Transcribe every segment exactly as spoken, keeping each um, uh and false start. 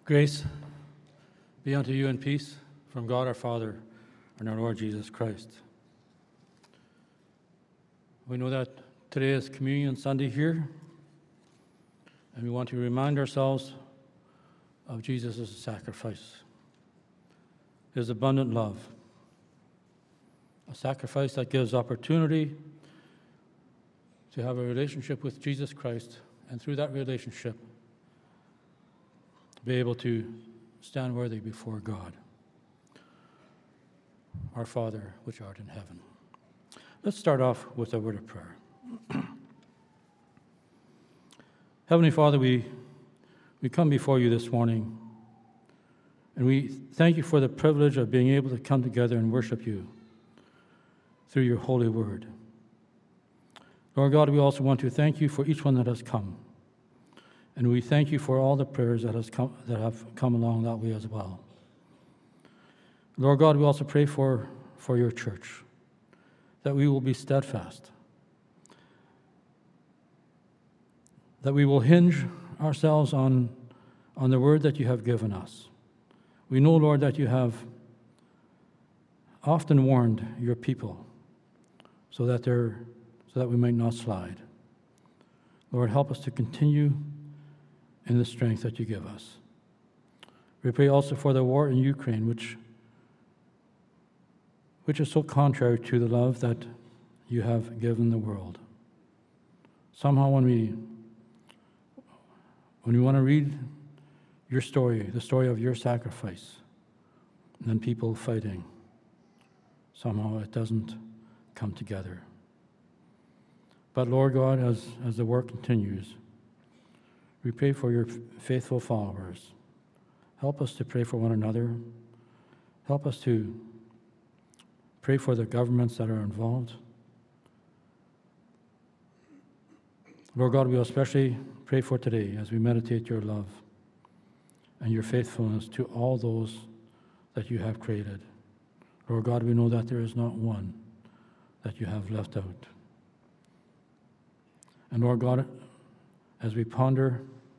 Grace be unto you and peace from God our Father and our Lord Jesus Christ. We know that today is Communion Sunday here, and we want to remind ourselves of Jesus' sacrifice, his abundant love, a sacrifice that gives opportunity to have a relationship with Jesus Christ, and through that relationship, be able to stand worthy before God, our Father which art in heaven. Let's start off with a word of prayer. Heavenly Father, we, we come before you this morning, and we thank you for the privilege of being able to come together and worship you through your holy word. Lord God, we also want to thank you for each one that has come. And we thank you for all the prayers that, has come, that have come along that way as well. Lord God, we also pray for, for your church, that we will be steadfast, that we will hinge ourselves on, on the word that you have given us. We know, Lord, that you have often warned your people so that, they're, so that we might not slide. Lord, help us to continue in the strength that you give us. We pray also for the war in Ukraine, which, which is so contrary to the love that you have given the world. Somehow when we, when we want to read your story, the story of your sacrifice, and then people fighting, somehow it doesn't come together. But Lord God, as, as the war continues, we pray for your faithful followers. Help us to pray for one another. Help us to pray for the governments that are involved. Lord God, we especially pray for today as we meditate your love and your faithfulness to all those that you have created. Lord God, we know that there is not one that you have left out. And Lord God, as we ponder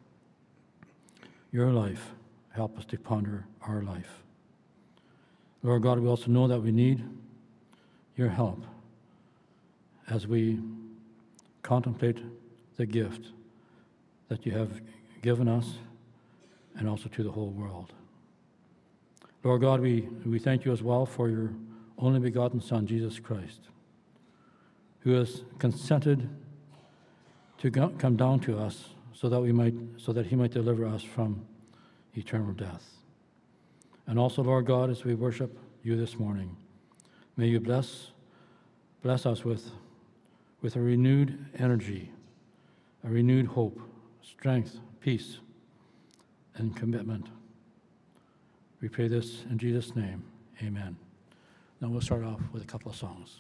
your life, help us to ponder our life. Lord God, we also know that we need your help as we contemplate the gift that you have given us and also to the whole world. Lord God, we, we thank you as well for your only begotten Son, Jesus Christ, who has consented to come down to us so that we might, so that he might deliver us from eternal death. And also, Lord God, as we worship you this morning, may you bless, bless us with, with a renewed energy, a renewed hope, strength, peace, and commitment. We pray this in Jesus' name. Amen. Now we'll start off with a couple of songs.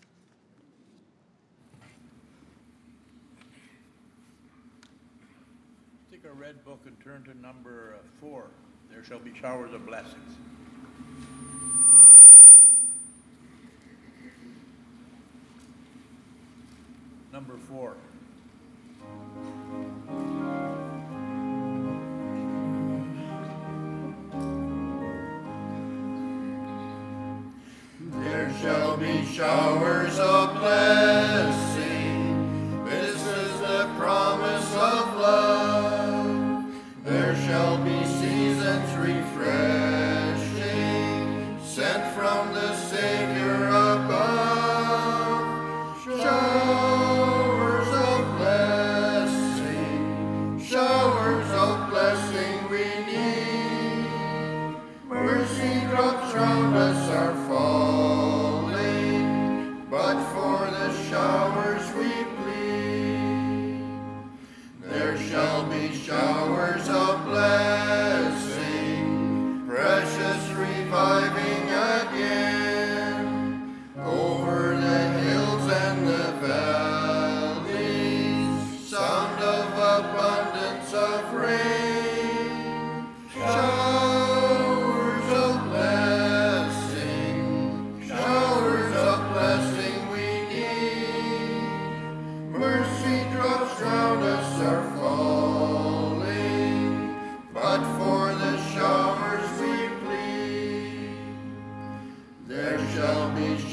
Take a red book and turn to number four. There shall be showers of blessings. Number four. There shall be showers of blessing. This is the promise of love. There shall be seasons refreshing, sent from the Savior above. Showers of blessing, showers of blessing we need. Mercy drops round us are falling, but for the showers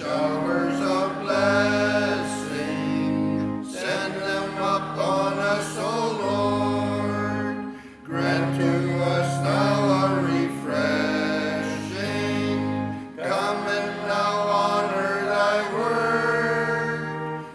showers of blessing. Send them upon us, O Lord. Grant to us now a refreshing. Come and now honor thy word.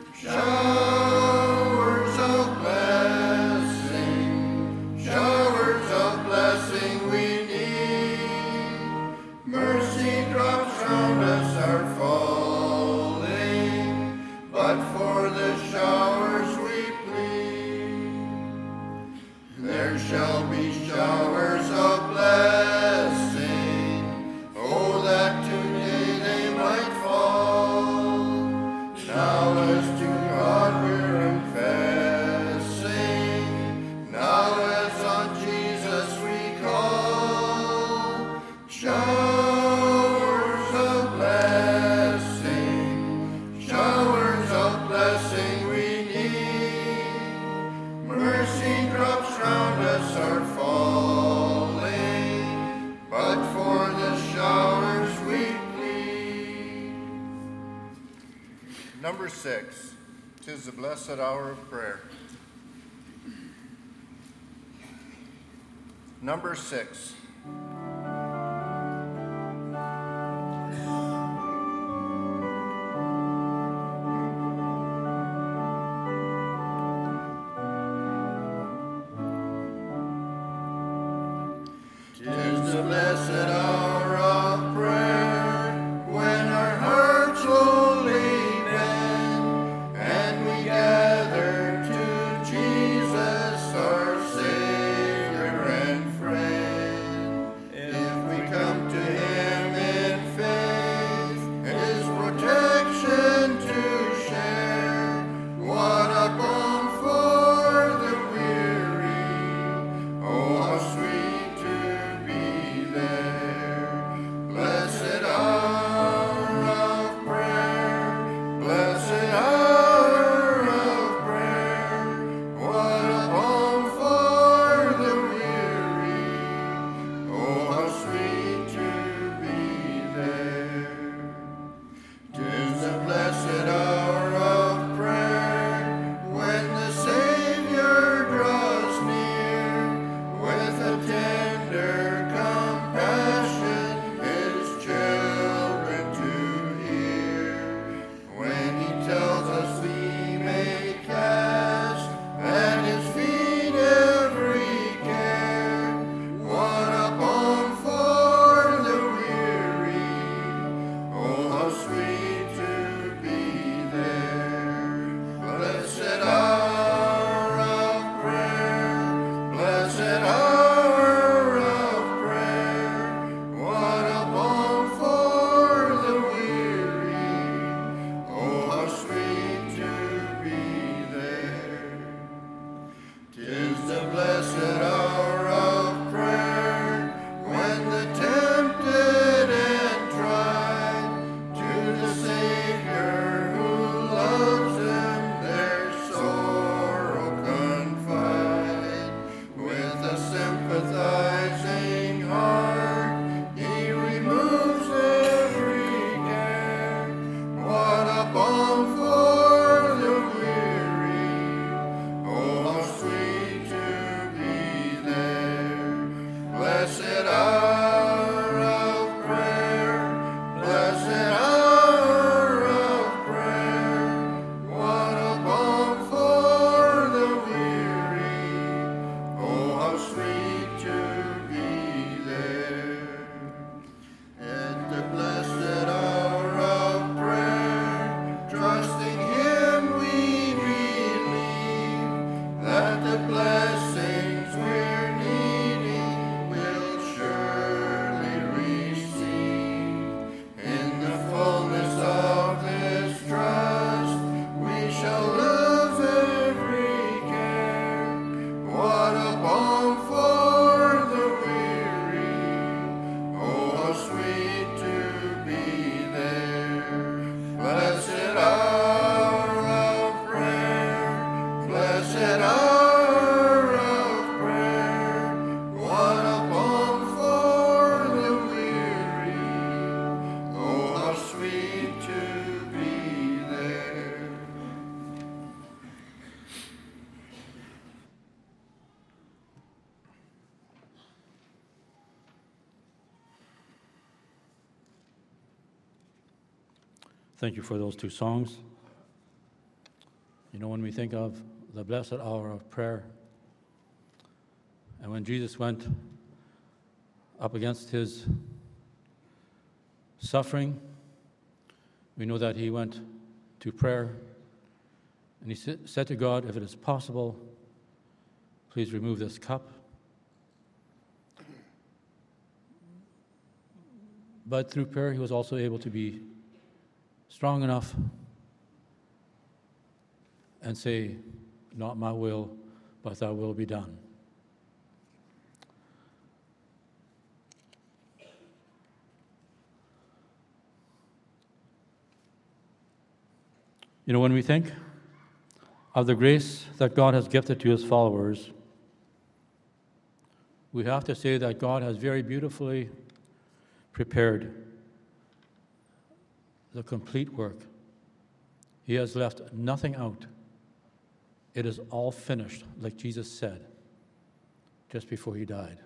Showers of blessing, showers of blessing we need. Mercy drops round us are falling, but for the showers we plead. There shall be showers of blessing, oh, that today they might fall. Now as to God we're confessing, now as on Jesus we call. Showers of blessing, showers of blessing we need. Mercy drops round us are falling, but for the showers we plead. Number six, 'tis the blessed hour of prayer. Number six. Tis the blessed hour of prayer, when our hearts lowly bend, and we gather to Jesus, our Savior and friend. If we come to him in faith, his protection to share, what a balm for the weary, oh how sweet to be there. Thank you for those two songs. You know, when we think of the blessed hour of prayer, and when Jesus went up against his suffering, we know that he went to prayer, and he said to God, if it is possible, please remove this cup. But through prayer, he was also able to be strong enough and say, not my will, but thy will be done. You know, when we think of the grace that God has gifted to his followers, we have to say that God has very beautifully prepared the complete work. He has left nothing out. It is all finished, like Jesus said just before he died.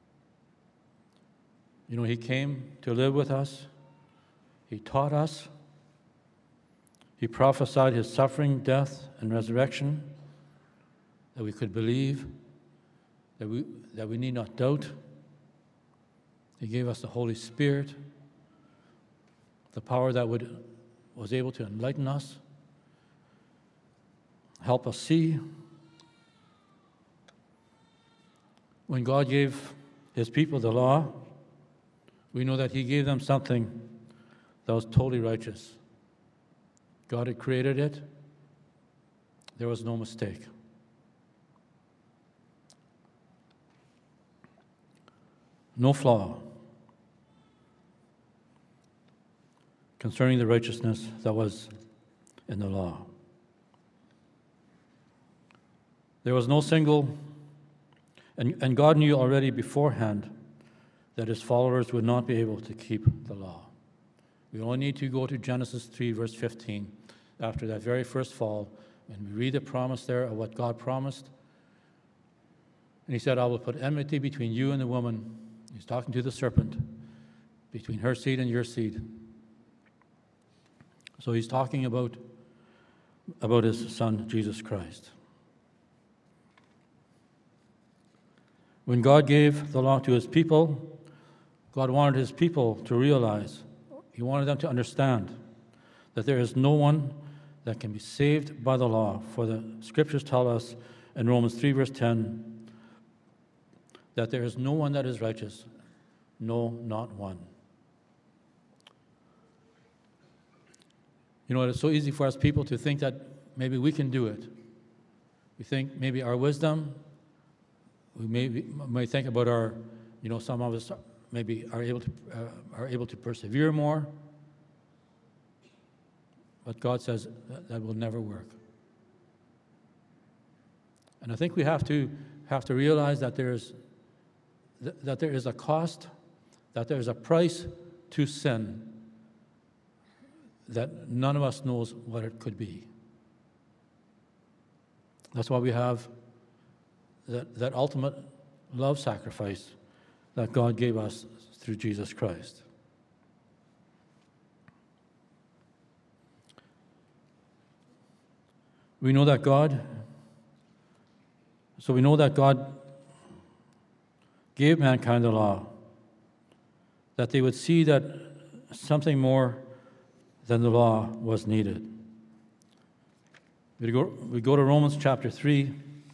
You know, he came to live with us. He taught us. He prophesied his suffering, death, and resurrection, that we could believe, that we, that we need not doubt. He gave us the Holy Spirit, the power that would, was able to enlighten us, help us see. When God gave his people the law, we know that he gave them something that was totally righteous. God had created it. There was no mistake. No flaw concerning the righteousness that was in the law. There was no single, and, and God knew already beforehand that his followers would not be able to keep the law. We only need to go to Genesis three, verse fifteen, after that very first fall, and we read the promise there of what God promised. And he said, I will put enmity between you and the woman. He's talking to the serpent, between her seed and your seed. So he's talking about, about his son, Jesus Christ. When God gave the law to his people, God wanted his people to realize, he wanted them to understand that there is no one that can be saved by the law. For the scriptures tell us in Romans three, verse ten, that there is no one that is righteous, no, not one. You know, it's so easy for us people to think that maybe we can do it. We think maybe our wisdom, we maybe may think about our, you know, some of us maybe are able to uh, are able to persevere more. But God says that, that will never work. And I think we have to have to realize that there's th- that there is a cost, that there is a price to sin that none of us knows what it could be. That's why we have that, that ultimate love sacrifice that God gave us through Jesus Christ. We know that God, so we know that God gave mankind the law, that they would see that something more than the law was needed. We go, we go to Romans chapter three.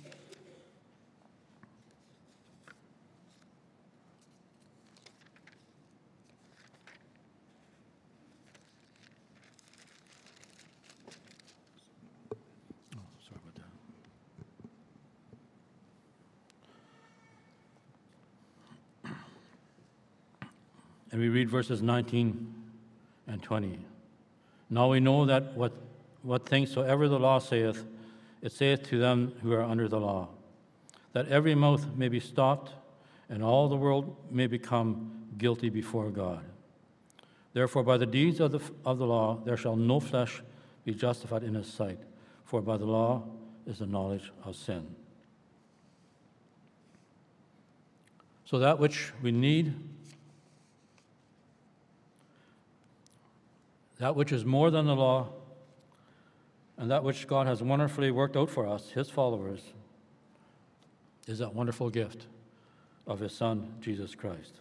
And we read verses nineteen and twenty. Now we know that what, what things soever the law saith, it saith to them who are under the law, that every mouth may be stopped, and all the world may become guilty before God. Therefore, by the deeds of the, of the law, there shall no flesh be justified in his sight, for by the law is the knowledge of sin. So that which we need that which is more than the law, and that which God has wonderfully worked out for us, his followers, is that wonderful gift of his Son, Jesus Christ.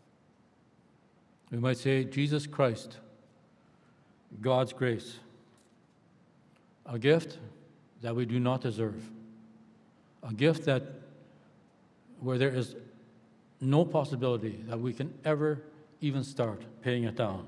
We might say, Jesus Christ, God's grace, a gift that we do not deserve, a gift that where there is no possibility that we can ever even start paying it down.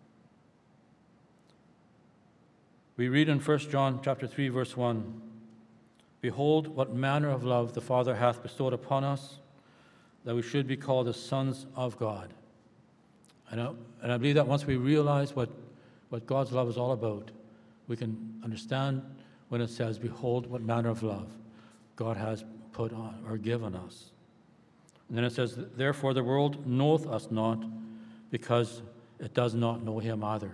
We read in First John chapter three, verse one, "Behold, what manner of love the Father hath bestowed upon us, that we should be called the sons of God." And I, and I believe that once we realize what, what God's love is all about, we can understand when it says, "Behold, what manner of love God has put on or given us." And then it says, "Therefore the world knoweth us not, because it does not know him either."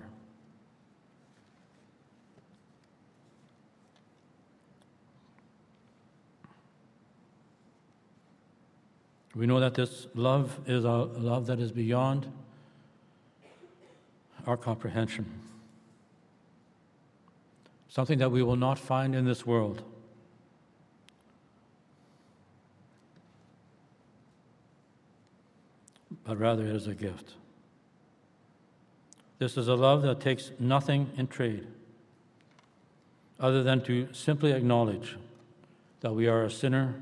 We know that this love is a love that is beyond our comprehension, something that we will not find in this world. But rather it is a gift. This is a love that takes nothing in trade other than to simply acknowledge that we are a sinner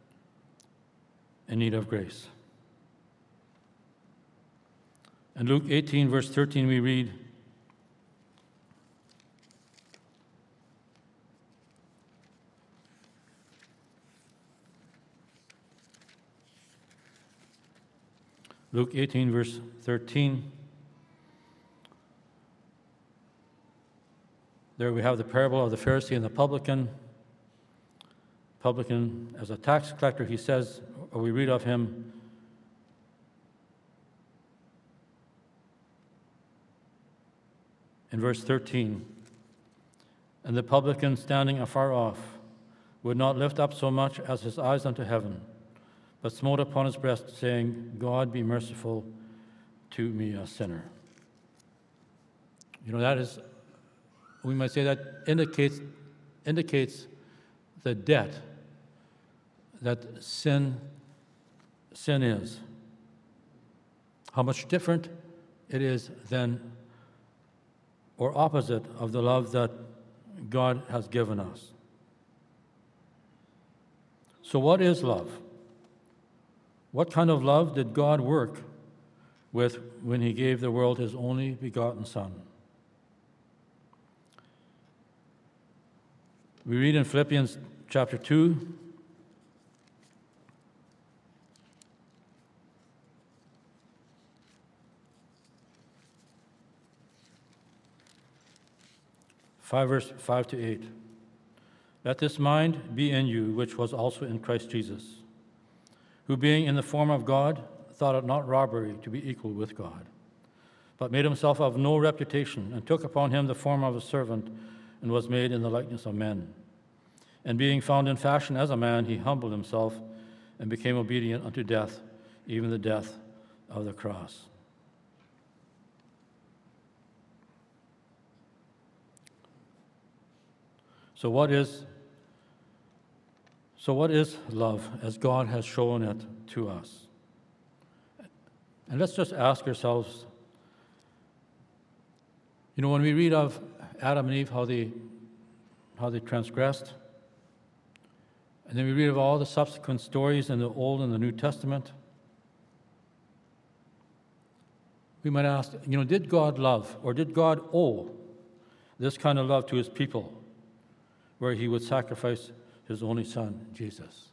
in need of grace. In Luke eighteen, verse thirteen, we read, Luke eighteen, verse thirteen. There we have the parable of the Pharisee and the publican. Publican, as a tax collector, he says, or we read of him, in verse thirteen, "And the publican, standing afar off, would not lift up so much as his eyes unto heaven, but smote upon his breast, saying, God be merciful to me, a sinner." You know, that is, we might say that indicates, indicates the debt that sin, sin is. How much different it is than, or opposite of the love that God has given us. So what is love? What kind of love did God work with when he gave the world his only begotten Son? We read in Philippians chapter two, five verse five to eight. "Let this mind be in you, which was also in Christ Jesus, who being in the form of God, thought it not robbery to be equal with God, but made himself of no reputation, and took upon him the form of a servant, and was made in the likeness of men. And being found in fashion as a man, he humbled himself, and became obedient unto death, even the death of the cross." So what is So what is love as God has shown it to us? And let's just ask ourselves, you know, when we read of Adam and Eve, how they, how they transgressed, and then we read of all the subsequent stories in the Old and the New Testament, we might ask, you know, did God love, or did God owe this kind of love to his people, where he would sacrifice his only Son, Jesus?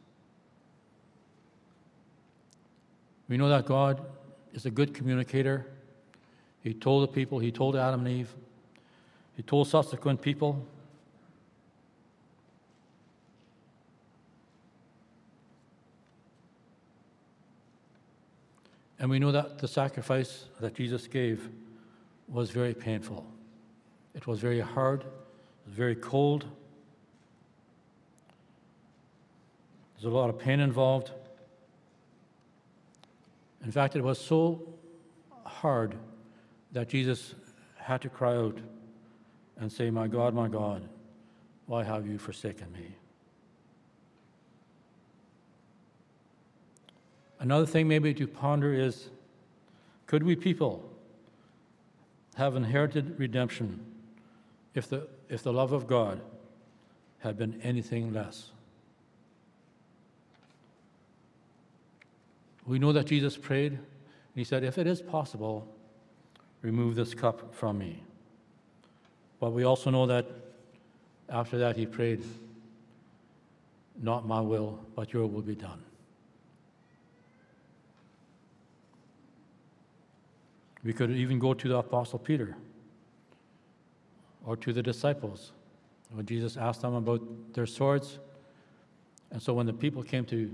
We know that God is a good communicator. He told the people, he told Adam and Eve, he told subsequent people. And we know that the sacrifice that Jesus gave was very painful. It was very hard, it was very cold. There's a lot of pain involved. In fact, it was so hard that Jesus had to cry out, and say, "My God, my God, why have you forsaken me?" Another thing maybe to ponder is, could we people have inherited redemption if the, if the love of God had been anything less? We know that Jesus prayed, and he said, "If it is possible, remove this cup from me." But we also know that after that he prayed, "Not my will, but your will be done." We could even go to the Apostle Peter or to the disciples when Jesus asked them about their swords. And so when the people came to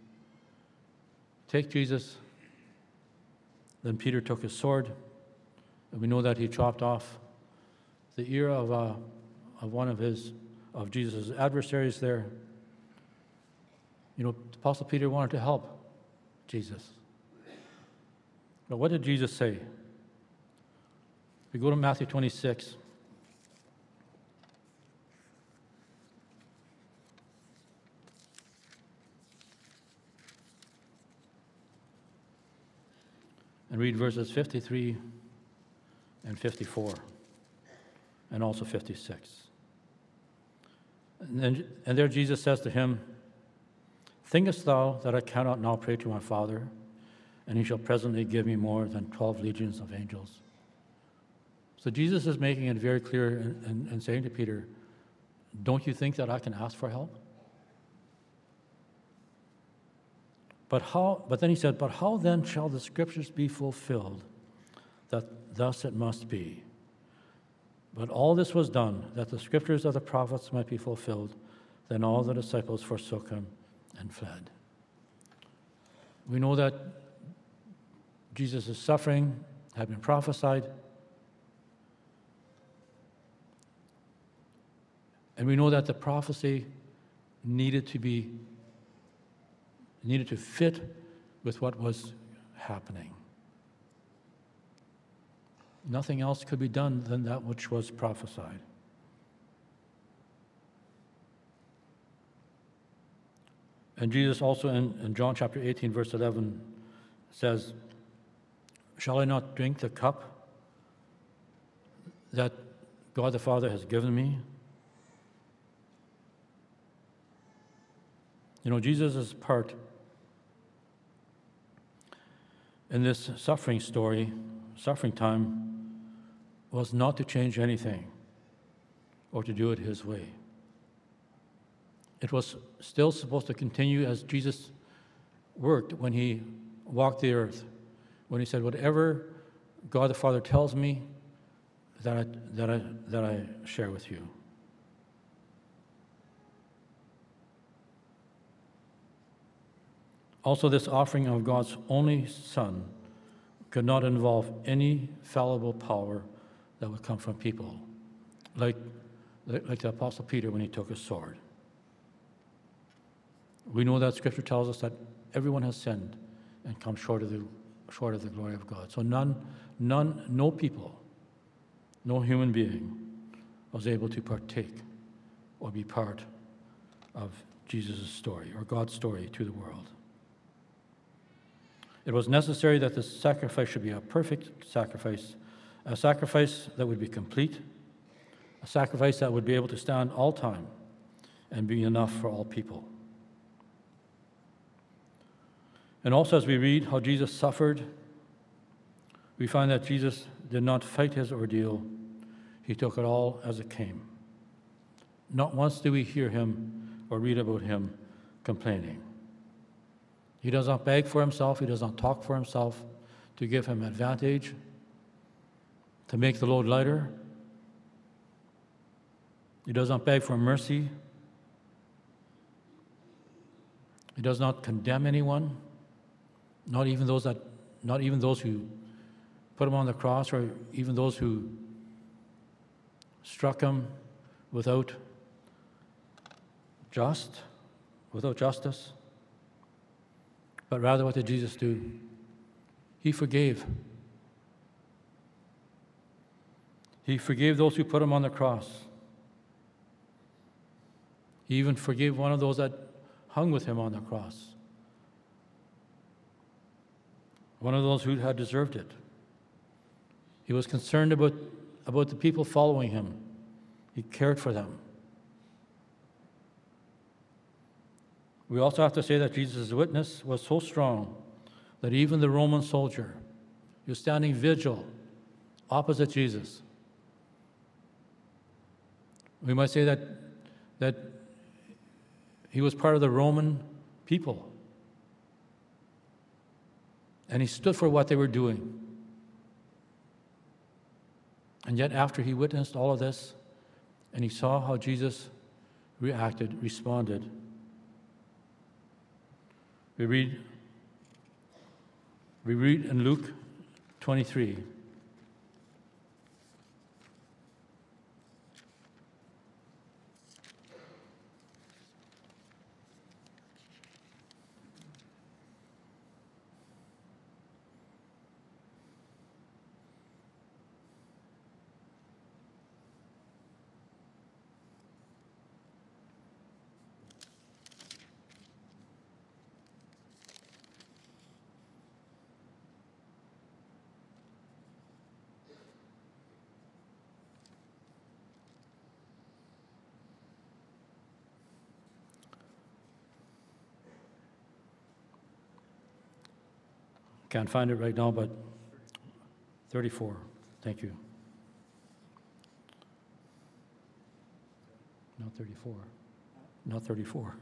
take Jesus, then Peter took his sword, and we know that he chopped off the ear of, uh, of one of his of Jesus' adversaries there. You know, Apostle Peter wanted to help Jesus. But what did Jesus say? We go to Matthew twenty-six. And read verses fifty-three and fifty-four, and also fifty-six. And, then, and there Jesus says to him, "Thinkest thou that I cannot now pray to my Father, and he shall presently give me more than twelve legions of angels?" So Jesus is making it very clear and, and, and saying to Peter, "Don't you think that I can ask for help?" But how? But then he said, "But how then shall the scriptures be fulfilled, that thus it must be? But all this was done, that the scriptures of the prophets might be fulfilled. Then all the disciples forsook him and fled." We know that Jesus' suffering had been prophesied. And we know that the prophecy needed to be, needed to fit with what was happening. Nothing else could be done than that which was prophesied. And Jesus also in, in John chapter eighteen, verse eleven says, "Shall I not drink the cup that God the Father has given me?" You know, Jesus' part in this suffering story, suffering time, was not to change anything or to do it his way. It was still supposed to continue as Jesus worked when he walked the earth, when he said, "Whatever God the Father tells me, that I, that I, that I share with you." Also, this offering of God's only Son could not involve any fallible power that would come from people, like, like the Apostle Peter when he took his sword. We know that Scripture tells us that everyone has sinned and come short of the short of the glory of God. So none, none, no people, no human being was able to partake or be part of Jesus' story or God's story to the world. It was necessary that the sacrifice should be a perfect sacrifice, a sacrifice that would be complete, a sacrifice that would be able to stand all time and be enough for all people. And also, as we read how Jesus suffered, we find that Jesus did not fight his ordeal. He took it all as it came. Not once do we hear him or read about him complaining. He does not beg for himself. He does not talk for himself to give him advantage, to make the load lighter. He does not beg for mercy. He does not condemn anyone, not even those that, not even those who put him on the cross, or even those who struck him without just, without justice. But rather, what did Jesus do? He forgave. He He forgave those who put him on the cross. He even forgave one of those that hung with him on the cross, one of those who had deserved it. He was concerned about, about the people following him. He cared for them. We also have to say that Jesus' witness was so strong that even the Roman soldier, he was standing vigil opposite Jesus. We might say that, that he was part of the Roman people. And he stood for what they were doing. And yet after he witnessed all of this, and he saw how Jesus reacted, responded, we read, we read in Luke twenty-three. Can't find it right now, but thirty-four. Thank you. Not thirty-four. Not thirty-four.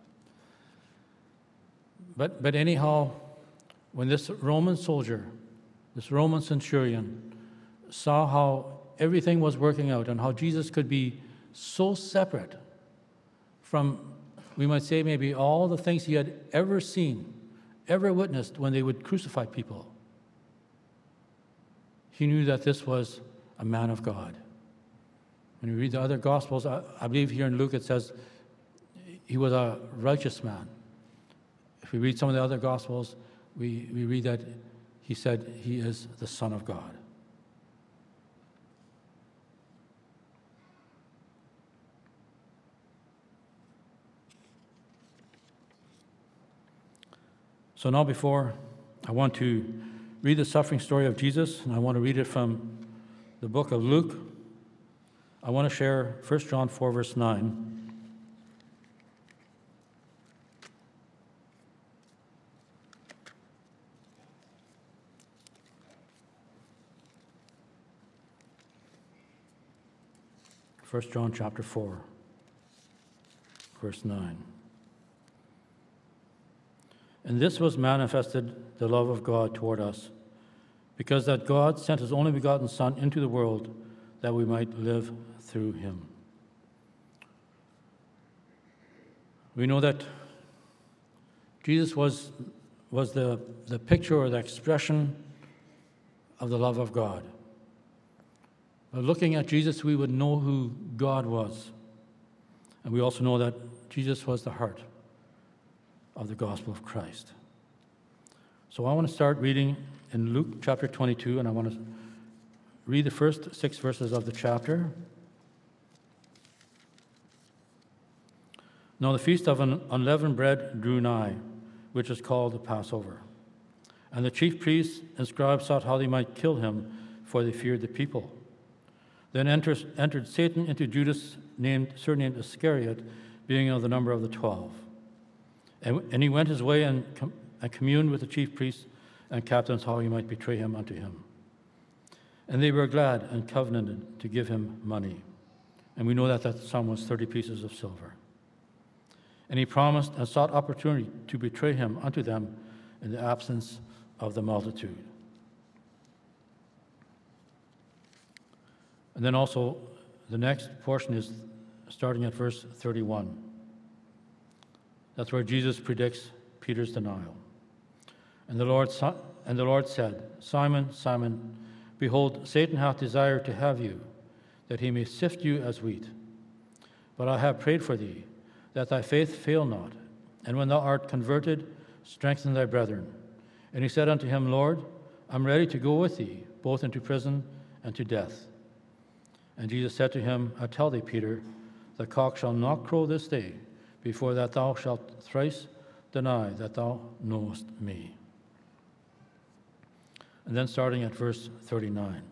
But, but anyhow, when this Roman soldier, this Roman centurion, saw how everything was working out and how Jesus could be so separate from, we might say, maybe all the things he had ever seen, ever witnessed when they would crucify people, he knew that this was a man of God. When you read the other Gospels, I, I believe here in Luke it says he was a righteous man. If we read some of the other Gospels, we, we read that he said he is the Son of God. So now before, I want to read the suffering story of Jesus, and I want to read it from the book of Luke. I want to share First John four, verse nine. First John chapter four, verse nine. And this was manifested, the love of God toward us, because that God sent his only begotten Son into the world that we might live through him. We know that Jesus was, was the, the picture or the expression of the love of God. By looking at Jesus, we would know who God was. And we also know that Jesus was the heart of the gospel of Christ. So I want to start reading in Luke chapter twenty-two, and I want to read the first six verses of the chapter. Now the feast of unleavened bread drew nigh, which is called the Passover. And the chief priests and scribes sought how they might kill him, for they feared the people. Then enters, entered Satan into Judas, named surnamed Iscariot, being of the number of the twelve. And, and he went his way and, com- and communed with the chief priests and captains how he might betray him unto him. And they were glad and covenanted to give him money. And we know that that sum was thirty pieces of silver. And he promised and sought opportunity to betray him unto them in the absence of the multitude. And then also, the next portion is starting at verse thirty-one. That's where Jesus predicts Peter's denial. And the Lord, and the Lord said, Simon, Simon, behold, Satan hath desired to have you, that he may sift you as wheat. But I have prayed for thee, that thy faith fail not. And when thou art converted, strengthen thy brethren. And he said unto him, Lord, I am ready to go with thee, both into prison and to death. And Jesus said to him, I tell thee, Peter, the cock shall not crow this day before that thou shalt thrice deny that thou knowest me. And then starting at verse thirty-nine.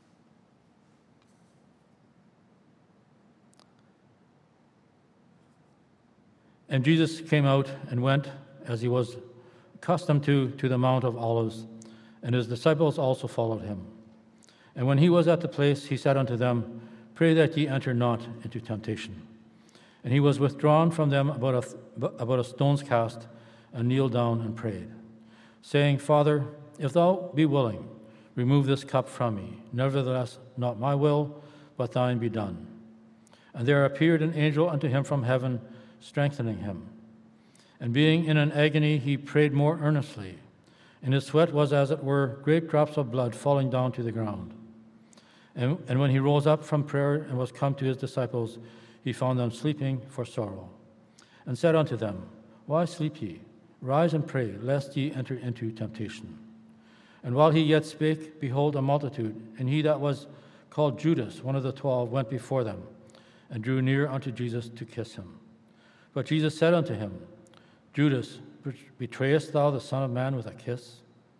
And Jesus came out and went, as he was accustomed to, to the Mount of Olives, and his disciples also followed him. And when he was at the place, he said unto them, Pray that ye enter not into temptation. And he was withdrawn from them about a, about a stone's cast, and kneeled down and prayed, saying, Father, if thou be willing, remove this cup from me. Nevertheless, not my will, but thine be done. And there appeared an angel unto him from heaven, strengthening him. And being in an agony, he prayed more earnestly, and his sweat was as it were great drops of blood falling down to the ground. And, and when he rose up from prayer and was come to his disciples, he found them sleeping for sorrow, and said unto them, Why sleep ye? Rise and pray, lest ye enter into temptation. And while he yet spake, behold, a multitude, and he that was called Judas, one of the twelve, went before them, and drew near unto Jesus to kiss him. But Jesus said unto him, Judas, betrayest thou the Son of Man with a kiss?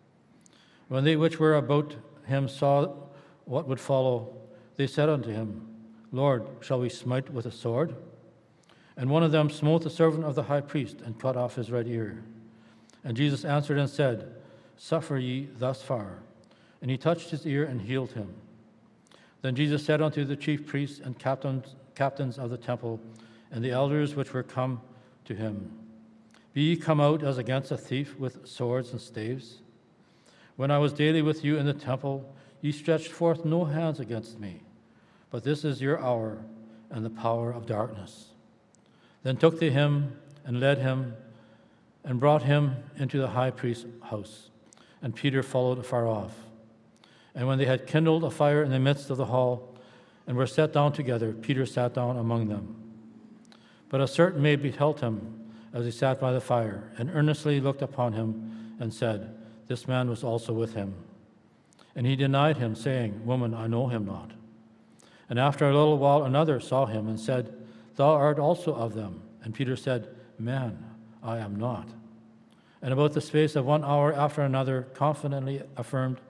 When they which were about him saw what would follow, they said unto him, Lord, shall we smite with a sword? And one of them smote the servant of the high priest, and cut off his right ear. And Jesus answered and said, Suffer ye thus far. And he touched his ear and healed him. Then Jesus said unto the chief priests and captains, captains of the temple, and the elders which were come to him, Be ye come out as against a thief with swords and staves? When I was daily with you in the temple, ye stretched forth no hands against me, but this is your hour and the power of darkness. Then took they him and led him and brought him into the high priest's house, and Peter followed afar off. And when they had kindled a fire in the midst of the hall and were set down together, Peter sat down among them. But a certain maid beheld him as he sat by the fire, and earnestly looked upon him, and said, This man was also with him. And he denied him, saying, Woman, I know him not. And after a little while another saw him, and said, Thou art also of them. And Peter said, Man, I am not. And about the space of one hour after another confidently affirmed,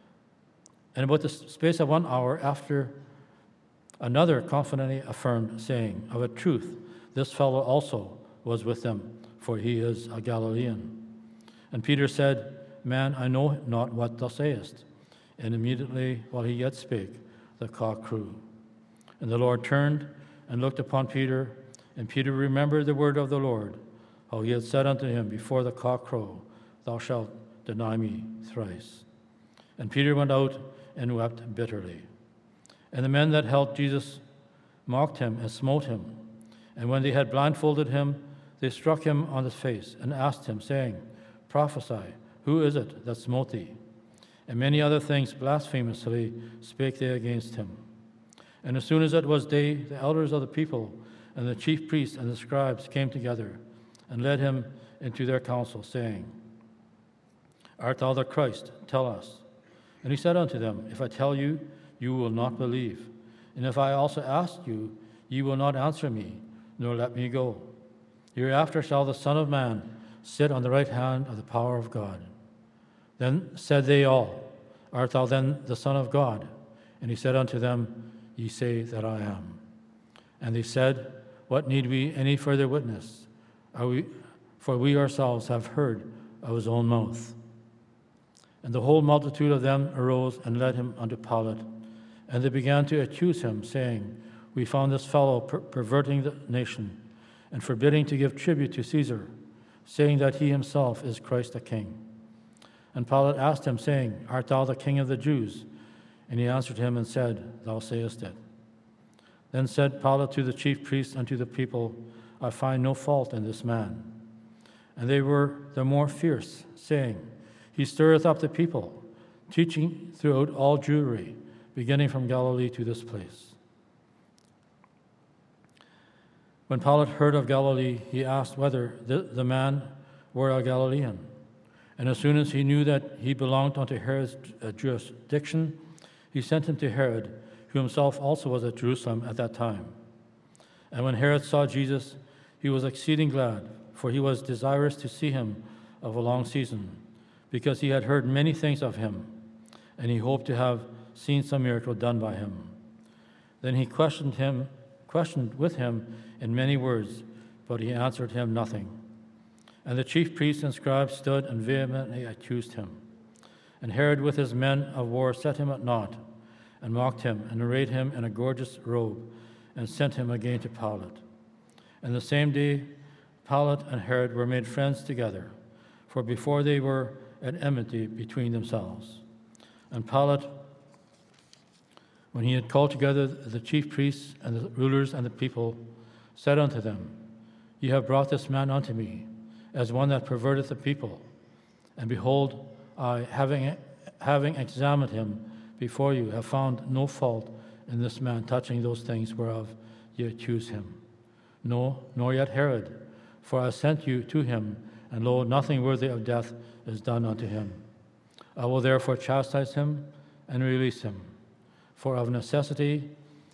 and about the space of one hour after another confidently affirmed, saying, Of a truth, this fellow also was with them, for he is a Galilean. And Peter said, Man, I know not what thou sayest. And immediately, while he yet spake, the cock crew. And the Lord turned and looked upon Peter, and Peter remembered the word of the Lord, how he had said unto him, Before the cock crow, thou shalt deny me thrice. And Peter went out and wept bitterly. And the men that held Jesus mocked him and smote him. And when they had blindfolded him, they struck him on the face and asked him, saying, Prophesy, who is it that smote thee? And many other things blasphemously spake they against him. And as soon as it was day, the elders of the people and the chief priests and the scribes came together and led him into their council, saying, Art thou the Christ? Tell us. And he said unto them, If I tell you, you will not believe. And if I also ask you, ye will not answer me, nor let me go. Hereafter shall the Son of Man sit on the right hand of the power of God. Then said they all, Art thou then the Son of God? And he said unto them, Ye say that I am. And they said, What need we any further witness? Are we, for we ourselves have heard of his own mouth. And the whole multitude of them arose and led him unto Pilate. And they began to accuse him, saying, We found this fellow per- perverting the nation, and forbidding to give tribute to Caesar, saying that he himself is Christ the King. And Pilate asked him, saying, Art thou the King of the Jews? And he answered him and said, Thou sayest it. Then said Pilate to the chief priests and to the people, I find no fault in this man. And they were the more fierce, saying, He stirreth up the people, teaching throughout all Jewry, beginning from Galilee to this place. When Pilate heard of Galilee, he asked whether the, the man were a Galilean. And as soon as he knew that he belonged unto Herod's jurisdiction, he sent him to Herod, who himself also was at Jerusalem at that time. And when Herod saw Jesus, he was exceeding glad, for he was desirous to see him of a long season, because he had heard many things of him, and he hoped to have seen some miracle done by him. Then he questioned him, questioned with him in many words, but he answered him nothing. And the chief priests and scribes stood and vehemently accused him. And Herod with his men of war set him at naught, and mocked him, and arrayed him in a gorgeous robe, and sent him again to Pilate. And the same day Pilate and Herod were made friends together, for before they were at enmity between themselves. And Pilate, when he had called together the chief priests and the rulers and the people, said unto them, Ye have brought this man unto me, as one that perverteth the people. And behold, I, having, having examined him before you, have found no fault in this man touching those things whereof ye accuse him. No, nor yet Herod, for I sent you to him, and lo, nothing worthy of death is done unto him. I will therefore chastise him and release him. For of necessity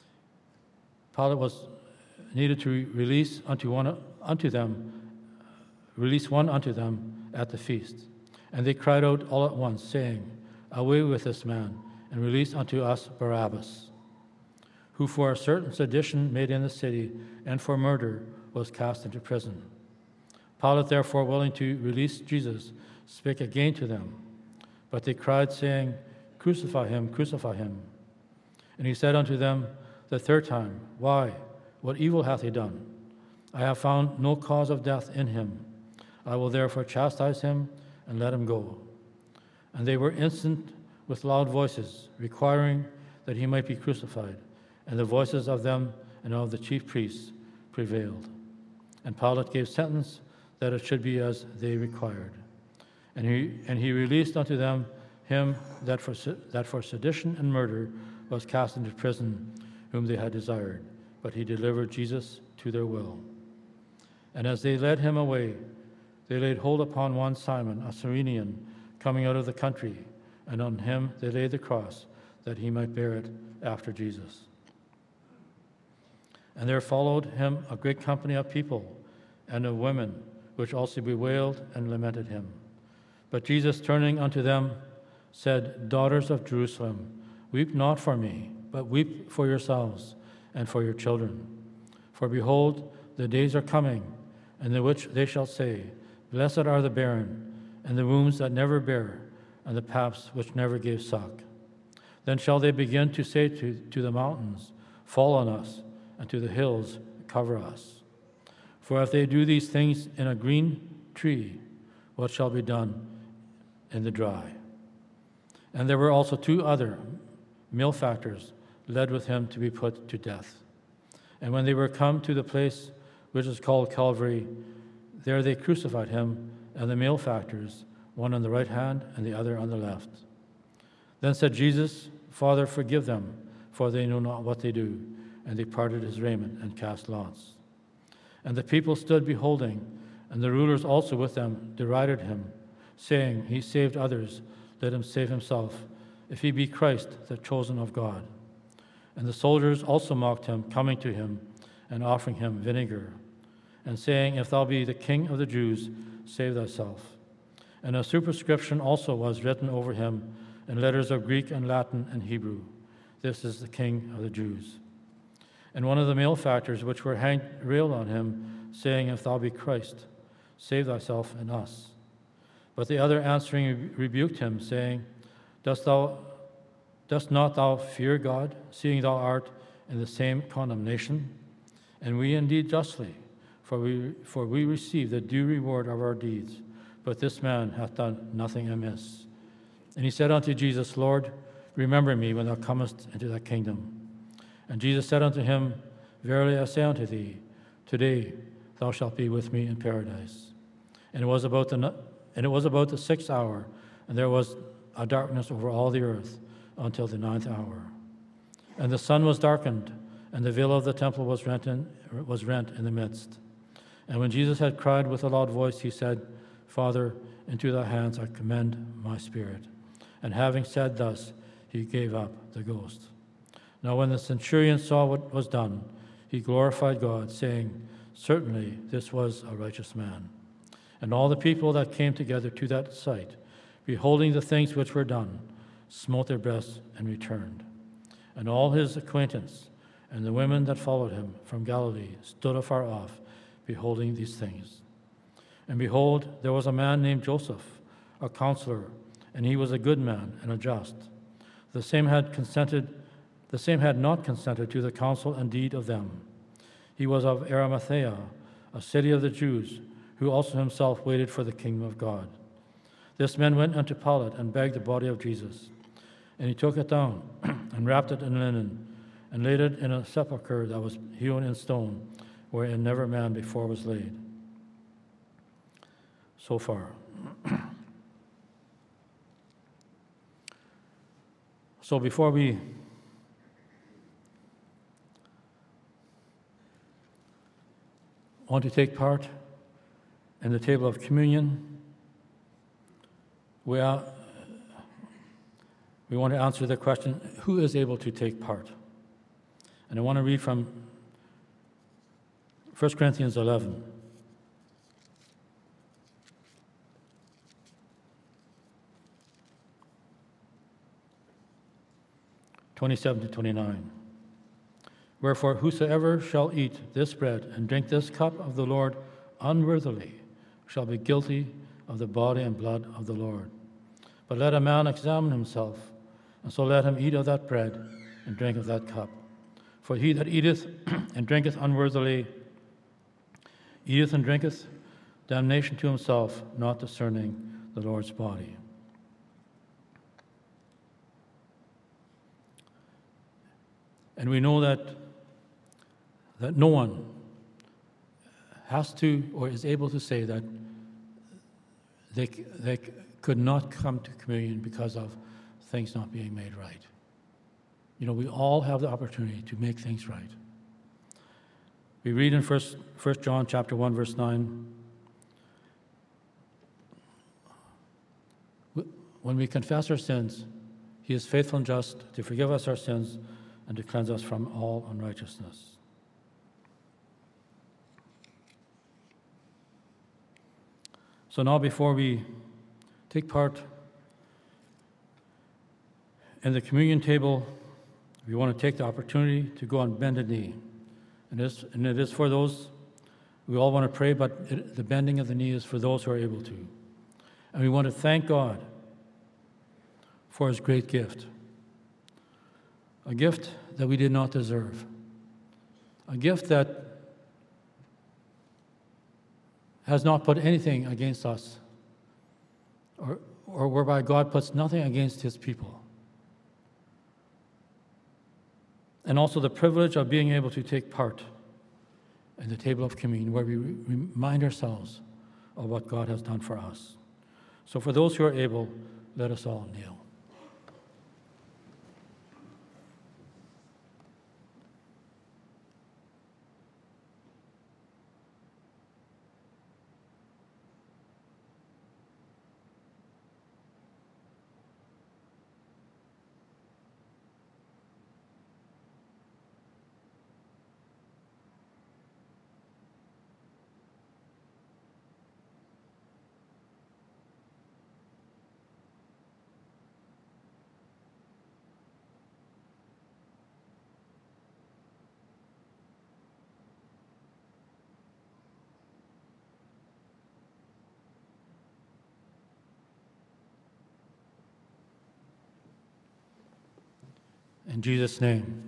Pilate was needed to release unto one unto them, release one unto them at the feast. And they cried out all at once, saying, Away with this man, and release unto us Barabbas, who for a certain sedition made in the city, and for murder was cast into prison. Pilate, therefore, willing to release Jesus, spake again to them. But they cried, saying, Crucify him, crucify him. And he said unto them the third time, Why? What evil hath he done? I have found no cause of death in him. I will therefore chastise him and let him go. And they were instant with loud voices, requiring that he might be crucified. And the voices of them and of the chief priests prevailed. And Pilate gave sentence that it should be as they required. And he and he released unto them him that for that for sedition and murder was cast into prison, whom they had desired. But he delivered Jesus to their will. And as they led him away, they laid hold upon one Simon, a Cyrenian, coming out of the country, and on him they laid the cross, that he might bear it after Jesus. And there followed him a great company of people and of women, which also bewailed and lamented him. But Jesus, turning unto them, said, Daughters of Jerusalem, weep not for me, but weep for yourselves and for your children. For behold, the days are coming, in the which they shall say, Blessed are the barren, and the wombs that never bare, and the paps which never gave suck. Then shall they begin to say to, to the mountains, Fall on us, and to the hills, cover us. For if they do these things in a green tree, what shall be done in the dry? And there were also two other malefactors led with him to be put to death. And when they were come to the place which is called Calvary, there they crucified him and the malefactors, one on the right hand and the other on the left. Then said Jesus, Father, forgive them, for they know not what they do. And they parted his raiment and cast lots. And the people stood beholding, and the rulers also with them derided him, saying, He saved others, let him save himself, if he be Christ, the chosen of God. And the soldiers also mocked him, coming to him and offering him vinegar, and saying, If thou be the King of the Jews, save thyself. And a superscription also was written over him in letters of Greek and Latin and Hebrew, This is the King of the Jews. And one of the malefactors which were hanged railed on him, saying, If thou be Christ, save thyself and us. But the other answering rebuked him, saying, Dost thou, dost not thou fear God, seeing thou art in the same condemnation? And we indeed justly, for we for we receive the due reward of our deeds. But this man hath done nothing amiss. And he said unto Jesus, Lord, remember me when thou comest into thy kingdom. And Jesus said unto him, Verily I say unto thee, today thou shalt be with me in paradise. And it was about the and it was about the sixth hour, and there was a darkness over all the earth until the ninth hour. And the sun was darkened, and the veil of the temple was rent in, was rent in the midst. And when Jesus had cried with a loud voice, he said, Father, into thy hands I commend my spirit. And having said thus, he gave up the ghost. Now when the centurion saw what was done, he glorified God, saying, Certainly this was a righteous man. And all the people that came together to that sight, beholding the things which were done, smote their breasts and returned. And all his acquaintance and the women that followed him from Galilee stood afar off, beholding these things. And behold, there was a man named Joseph, a counselor, and he was a good man and a just. The same had consented, the same had not consented to the counsel and deed of them. He was of Arimathea, a city of the Jews, who also himself waited for the kingdom of God. This man went unto Pilate and begged the body of Jesus. And he took it down and wrapped it in linen and laid it in a sepulchre that was hewn in stone, wherein never man before was laid. So far. So before we want to take part in the table of communion, we, are, we want to answer the question, who is able to take part? And I want to read from First Corinthians eleven. twenty-seven to twenty-nine. Wherefore, whosoever shall eat this bread and drink this cup of the Lord unworthily shall be guilty of the body and blood of the Lord. But let a man examine himself, and so let him eat of that bread and drink of that cup. For he that eateth and drinketh unworthily eateth and drinketh damnation to himself, not discerning the Lord's body. And we know that that no one has to or is able to say that they, they could not come to communion because of things not being made right. You know, we all have the opportunity to make things right. We read in First John chapter one, verse nine, when we confess our sins, he is faithful and just to forgive us our sins and to cleanse us from all unrighteousness. So now before we take part in the communion table, we want to take the opportunity to go on bended knee. And, this, and it is for those, we all want to pray, but it, the bending of the knee is for those who are able to. And we want to thank God for his great gift. A gift that we did not deserve. A gift that has not put anything against us, or, or whereby God puts nothing against his people. And also the privilege of being able to take part in the table of communion, where we re- remind ourselves of what God has done for us. So for those who are able, let us all kneel. In Jesus' name.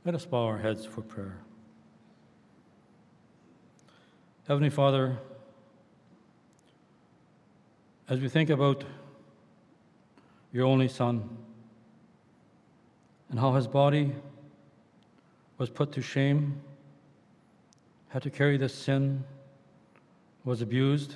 Let us bow our heads for prayer. Heavenly Father, as we think about your only Son and how his body was put to shame, had to carry this sin, was abused,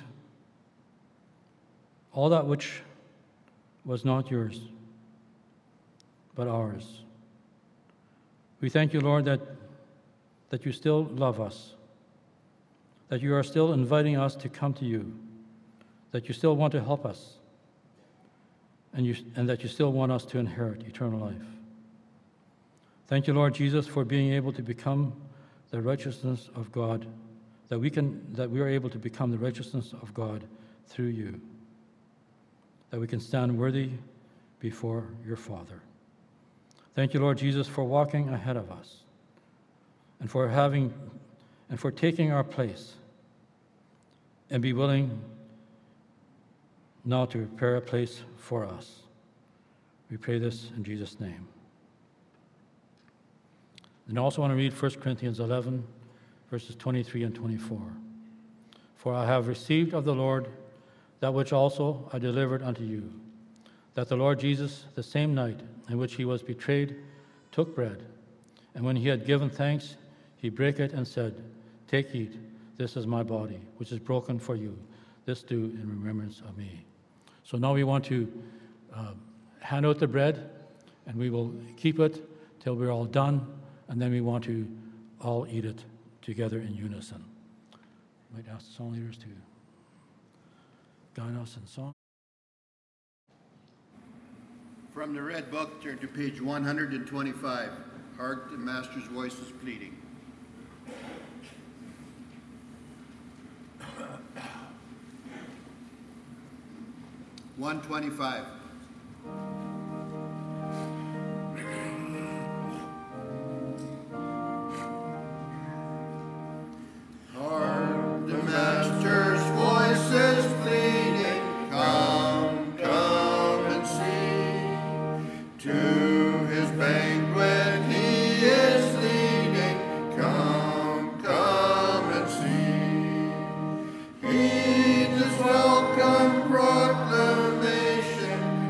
all that which was not yours, but ours. We thank you, Lord, that, that you still love us, that you are still inviting us to come to you, that you still want to help us, and, you, and that you still want us to inherit eternal life. Thank you, Lord Jesus, for being able to become the righteousness of God, that we can, that we are able to become the righteousness of God through you, that we can stand worthy before your Father. Thank you, Lord Jesus, for walking ahead of us and for having and for taking our place, and be willing now to prepare a place for us. We pray this in Jesus' name. And I also want to read First Corinthians eleven, verses twenty-three and twenty-four. For I have received of the Lord that which also I delivered unto you, that the Lord Jesus, the same night in which he was betrayed, took bread, and when he had given thanks, he brake it and said, Take, eat, this is my body, which is broken for you. This do in remembrance of me. So now we want to uh, hand out the bread, and we will keep it till we're all done, and then we want to all eat it together in unison. I might ask the song leaders to guide us in song. From the Red Book, turn to page one hundred twenty-five. Hark the Master's voice is pleading. one twenty-five. Hark the Master's voice is pleading, come, come and see. To his banquet he is leading, come, come and see. Heed his welcome proclamation,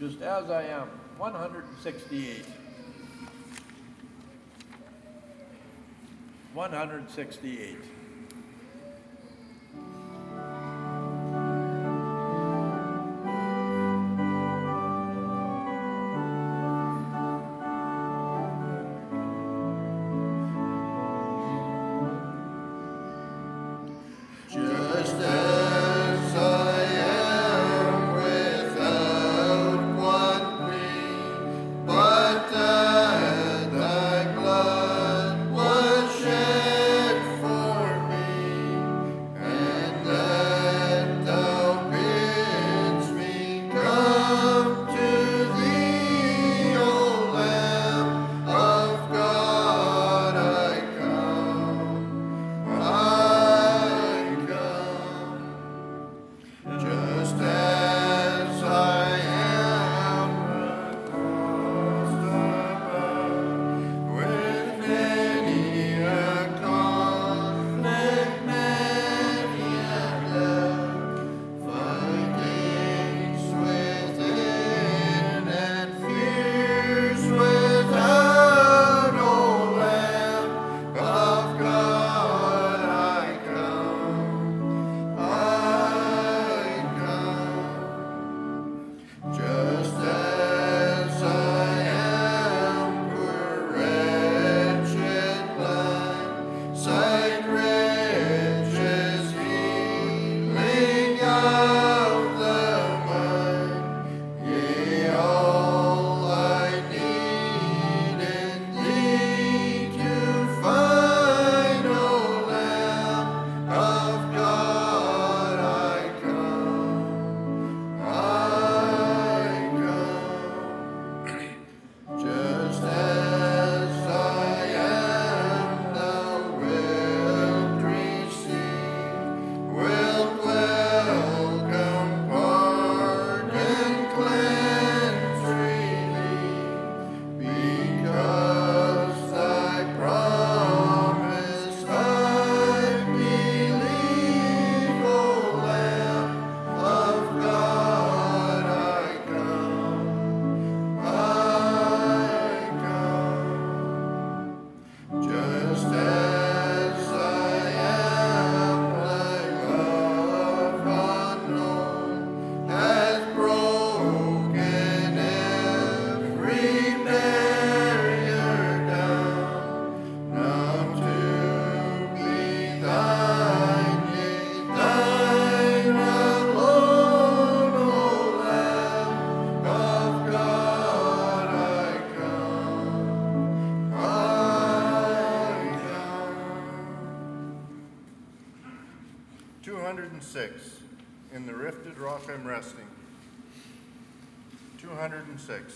just as I am. one hundred sixty-eight. one hundred sixty-eight. Just as I am without one plea, but that thy blood was shed for me, and that thou bidst me come to thee, O Lamb of God, I come, I come. Just as I am tossed about with many a conflict, many a doubt, findings within and fears without, O Lamb of God, I come, I come. Just as I am, poor wretched, blind, sight riches, healing of the mind, yea, all I need in thee to find, O Lamb of God, I come, I come. Just as I am, thou wilt receive, wilt welcome, pardon, cleanse, relieve, because thy promise I believe, O Lamb of God, I come, I come. Just as I am, thy love unknown hath broken every barrier down. Now to be thine, yea, thine alone, O Lamb of God, I come, I come. two hundred six. In the rifted rock I'm resting. two hundred six.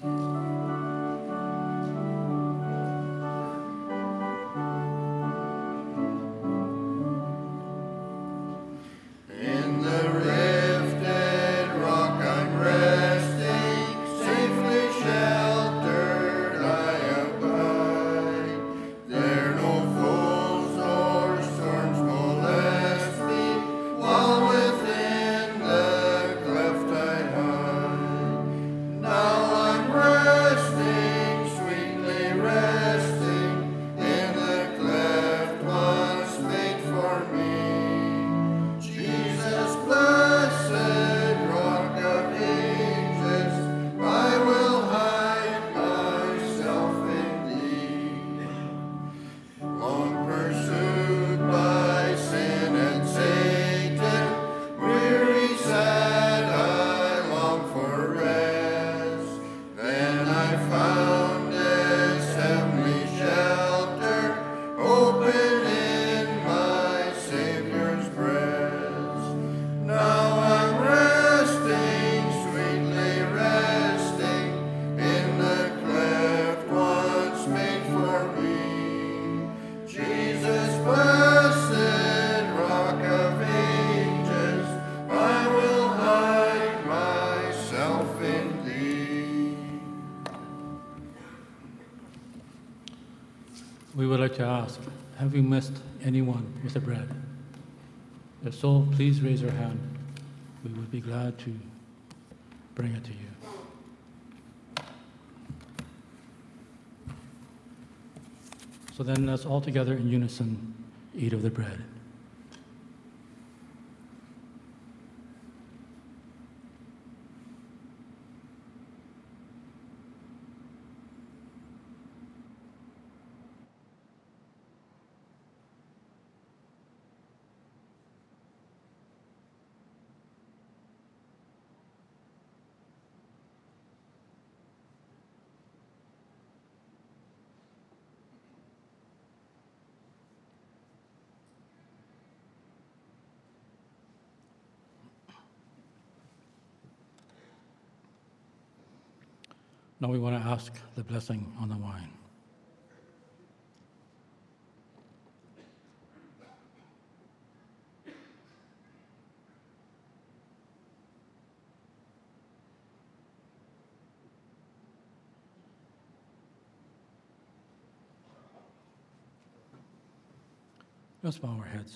In the rifted rock I'm resting, safely sheltered I abide. There no foes or storms molest me, while within the cleft I hide. Now I'm resting, sweetly resting, in the cleft once made for me. Jesus, blessed rock of ages, I will hide myself in thee. Long pursued by sin and Satan, weary, sad, I long for rest. Then I found this heavenly shelter, open in my Savior's breast. Now I'm resting, sweetly resting, in the cleft once made for me. Jesus, blessed rock of ages, I will hide myself in thee. We would like to ask, have we missed anyone with the bread? If so, please raise your hand. We would be glad to bring it to you. So then let's all together in unison eat of the bread. Now we want to ask the blessing on the wine. Let's bow our heads.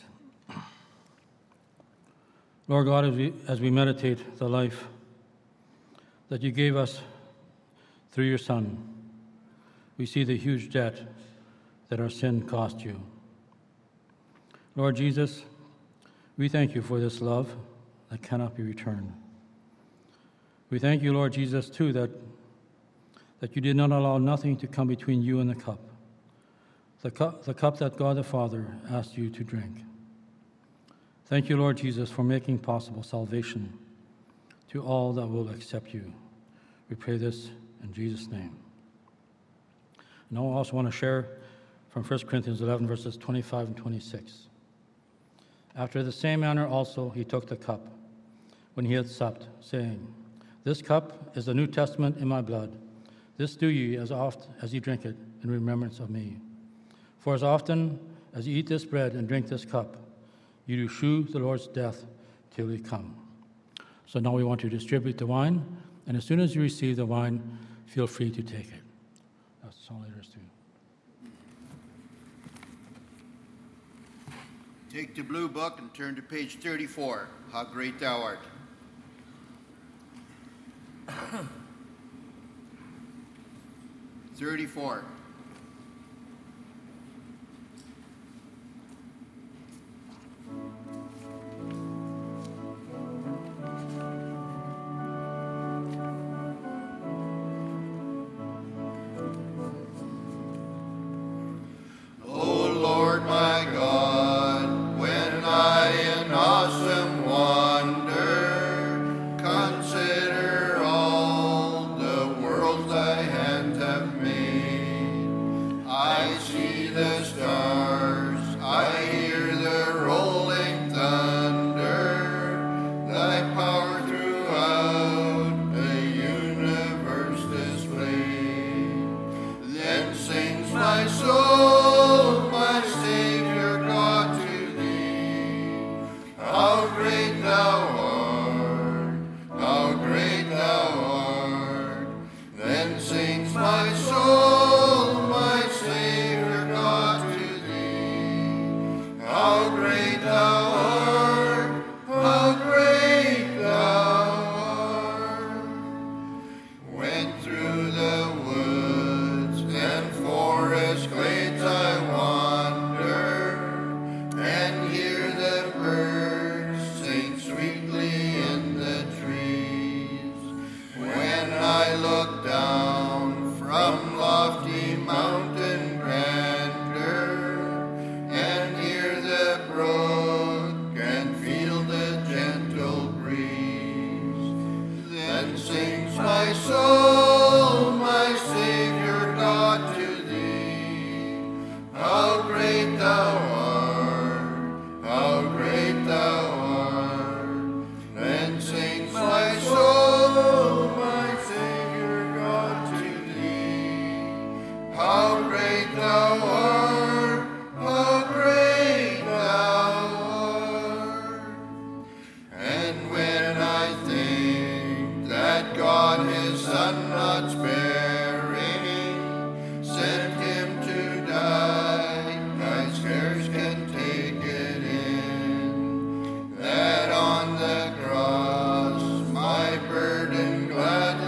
Lord God, as we, as we meditate the life that you gave us through your Son, we see the huge debt that our sin cost you. Lord Jesus, we thank you for this love that cannot be returned. We thank you, Lord Jesus, too, that, that you did not allow nothing to come between you and the cup, the cup, the cup that God the Father asked you to drink. Thank you, Lord Jesus, for making possible salvation to all that will accept you. We pray this in Jesus' name. And I also want to share from First Corinthians eleven, verses twenty-five and twenty-six. After the same manner also he took the cup when he had supped, saying, This cup is the New Testament in my blood. This do ye as oft as ye drink it in remembrance of me. For as often as ye eat this bread and drink this cup, you do shew the Lord's death till he come. So now we want to distribute the wine, and as soon as you receive the wine, feel free to take it. That's all there is to it. Take the blue book and turn to page thirty-four. How great thou art. thirty-four.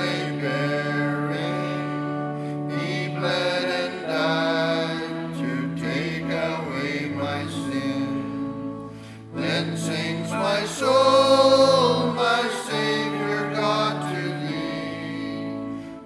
To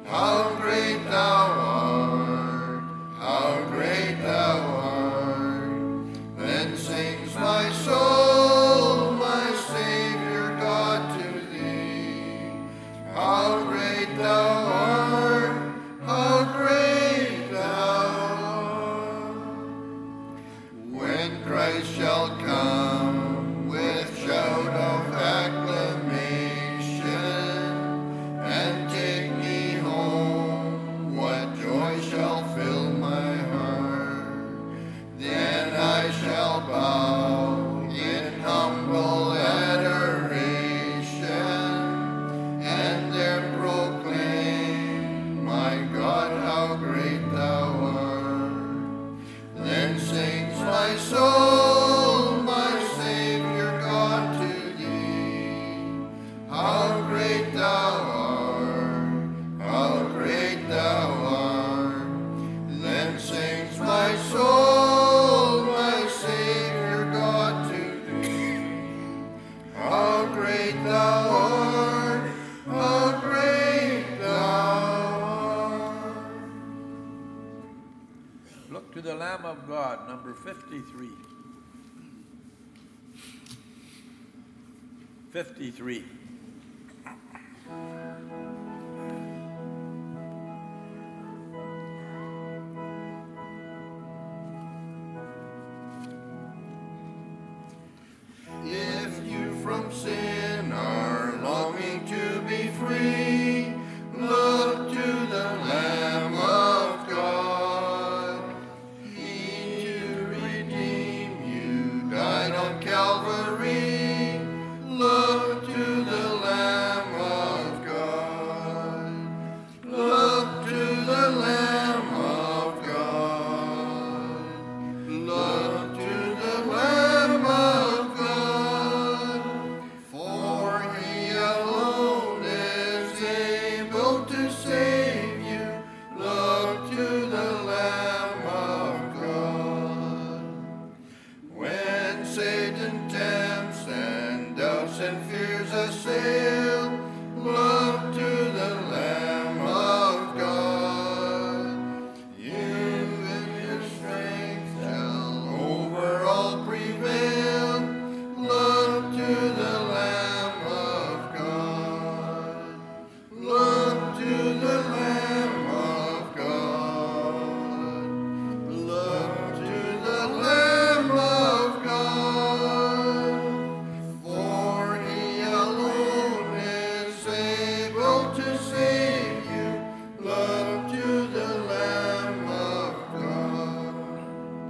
how great thou art, how great thou art. Then sings my soul, my Savior God, to thee. How great thou art, how great thou art. When Christ shall come with shout of acclamation and take me home, what joy shall fill my heart? Then I shall bow in humble adoration and there proclaim, my God, how great thou art. Then sings my soul, my Savior God, to thee. How great thou art, how great thou art. Then sings my soul, my Savior God, to thee. How great thou art, how great thou art. Look to the Lamb of God, number fifty-three. fifty-three. If you from sin are longing to be free, look to the Lamb of God. He to redeem you died on Calvary. Look to the Lamb of God. Look to the Lamb of God. Look to the Lamb of God. For he alone is able to save you. Look to the Lamb of God. When Satan tempts and doubts and fears assail, look to the Lamb of God. You in your strength shall over all prevail. Look to the Lamb of God. Look to the Lamb of God. Look to the Lamb of God. For he alone is able to save you. Look to the Lamb of God.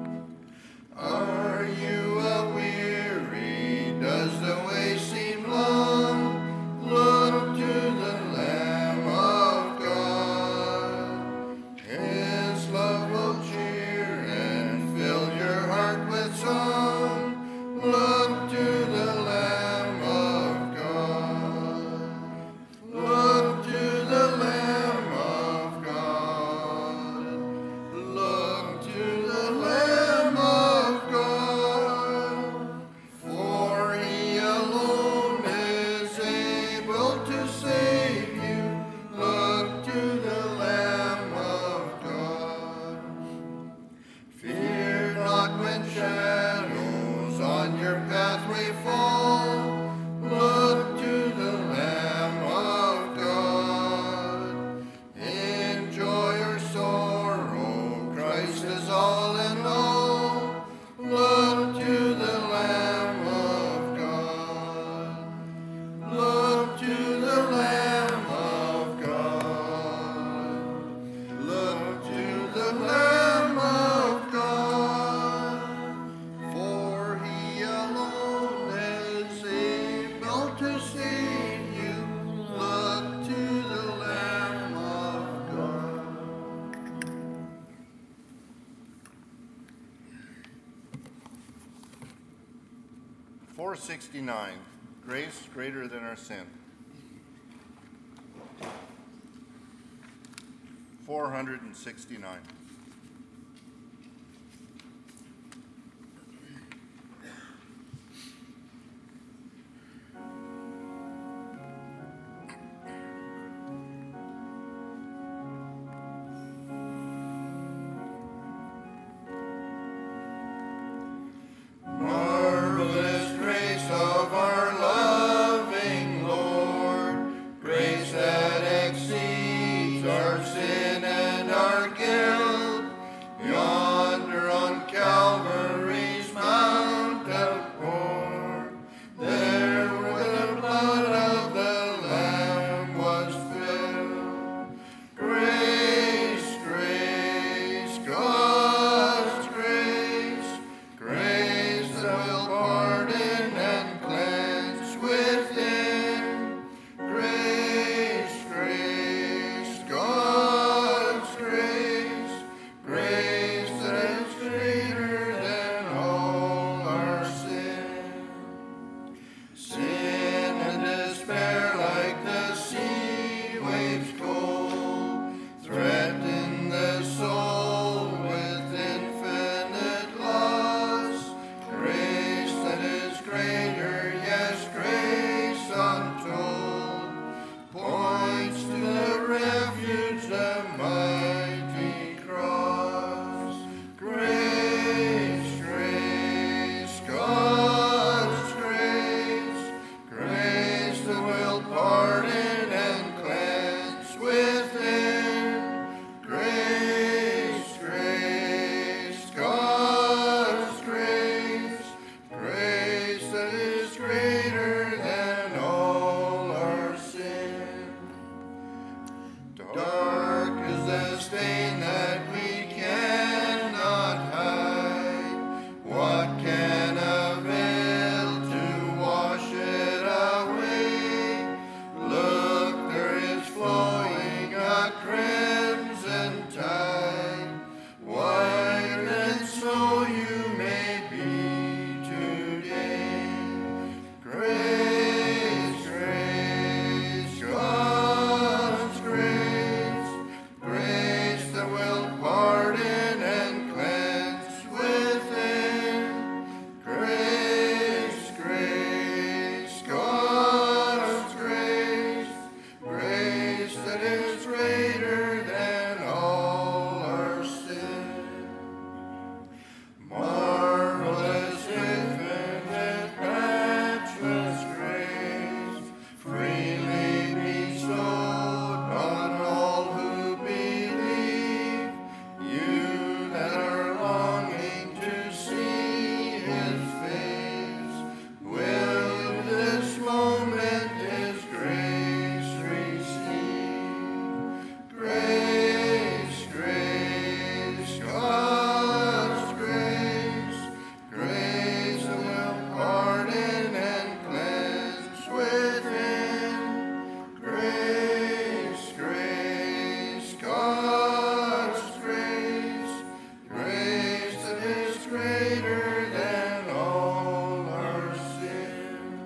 Are you a-weary? Does the way seem long? Look to the Lamb of God. His love will cheer and fill your heart with song. Look to the Lamb of God. Look to the Lamb of God. Look to the Lamb of God. For he alone is able to save you. Look to the Lamb of God. Fear not when shadows on your pathway fall. Look to the Lamb of God. Enjoy your sorrow, Christ is all in all. Look to the Lamb of God. Look to the Lamb of God. Look to the Lamb of God. For he alone is able to save you. Look to the Lamb of God. four sixty-nine, Grace Greater Than Our Sin. four sixty-nine. our sin and our guilt. Yonder on Calvary's mount outpoured, there where the blood of the Lamb was filled. Grace, grace, God's grace, grace that will pardon and cleanse within. Grace, grace, God's grace, grace that is greater than all our sin. Sin and despair like the sea waves cold threaten the soul with infinite loss. Grace that is greater, yes, grace untold, points to the refuge, the mighty cross. Grace, grace, God's grace, grace that will pardon and cleanse within. Grace, grace, God's grace, grace that is greater than all our sin. Dark is the stain that we cannot hide. What can avail to wash it away? Look, there is flowing a crimson tide. White and snow you may be today. Grace, grace, God's grace, grace that will pardon and cleanse within. Grace, grace, God's grace, grace that is greater than all our sin. Marvelous, infinite, matchless grace, freely bestowed on all who believe. You that are longing to see His face, will this moment His grace receive. Grace, grace, God's grace, grace that will pardon and cleanse within. Grace, grace, God's grace, grace that is greater than all our sin.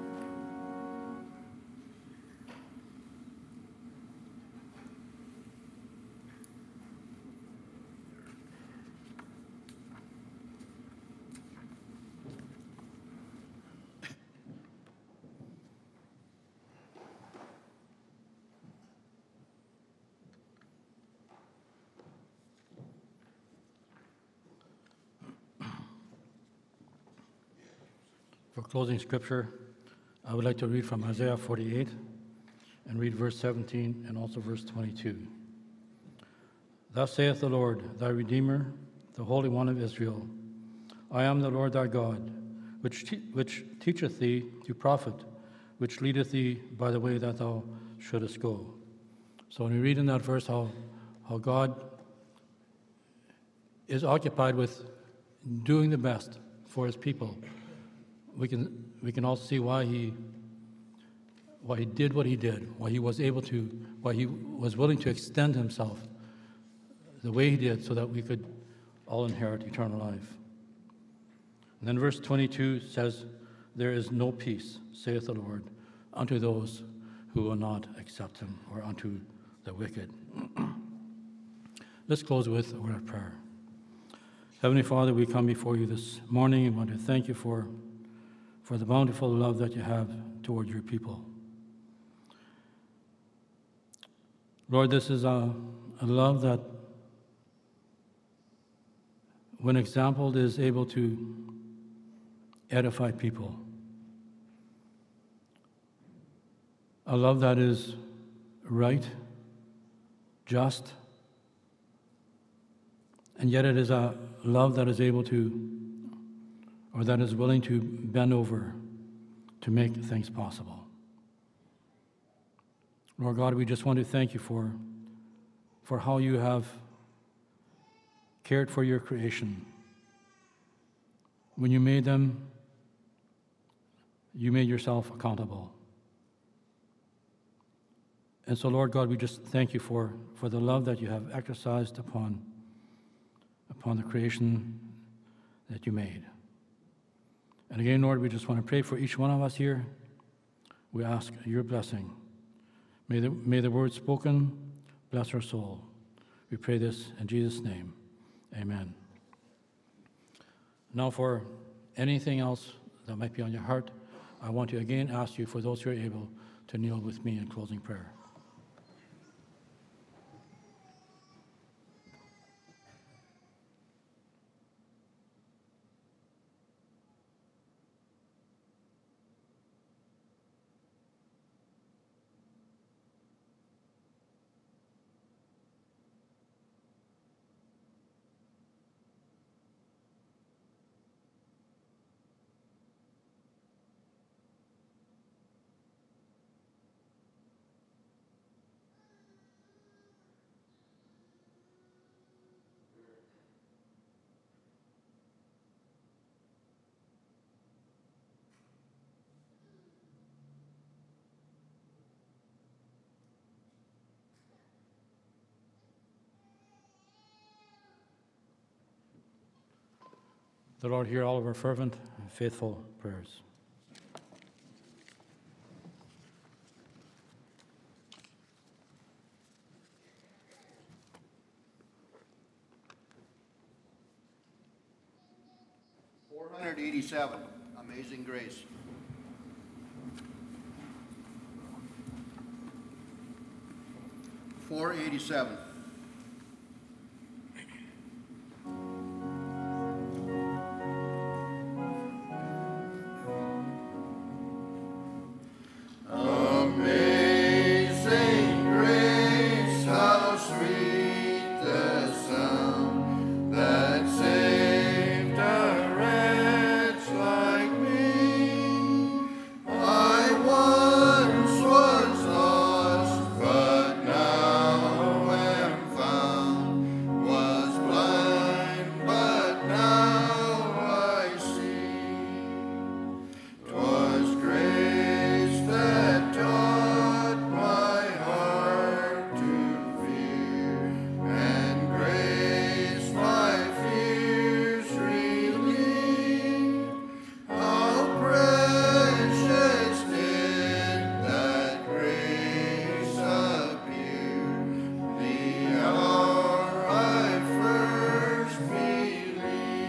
For closing scripture, I would like to read from Isaiah forty-eight and read verse seventeen and also verse twenty-two. Thus saith the Lord, thy Redeemer, the Holy One of Israel, I am the Lord thy God, which, te- which teacheth thee to profit, which leadeth thee by the way that thou shouldest go. So when we read in that verse how, how God is occupied with doing the best for his people, we can we can also see why he why he did what he did, why he was able to, why he was willing to extend himself the way he did so that we could all inherit eternal life. And then verse twenty-two says, there is no peace, saith the Lord, unto those who will not accept him, or unto the wicked. Let's close with a word of prayer. Heavenly Father, we come before you this morning and want to thank you for for the bountiful love that you have toward your people. Lord, this is a, a love that, when exampled, is able to edify people. A love that is right, just, and yet it is a love that is able to, or that is willing to bend over to make things possible. Lord God, we just want to thank you for, for how you have cared for your creation. When you made them, you made yourself accountable. And so, Lord God, we just thank you for, for the love that you have exercised upon, upon the creation that you made. And again, Lord, we just want to pray for each one of us here. We ask your blessing. May the, may the word spoken bless our soul. We pray this in Jesus' name. Amen. Now, for anything else that might be on your heart, I want to again ask you, for those who are able, to kneel with me in closing prayer. The Lord hear all of our fervent and faithful prayers. four hundred eighty-seven, Amazing Grace. four eighty-seven. Amazing grace, how sweet the sound that saved a wretch like me. I once was lost, but now am found, was blind, but now I see. 'Twas grace that taught my heart to fear, and grace my fears relieved. How precious did that grace appear, the hour I first believed.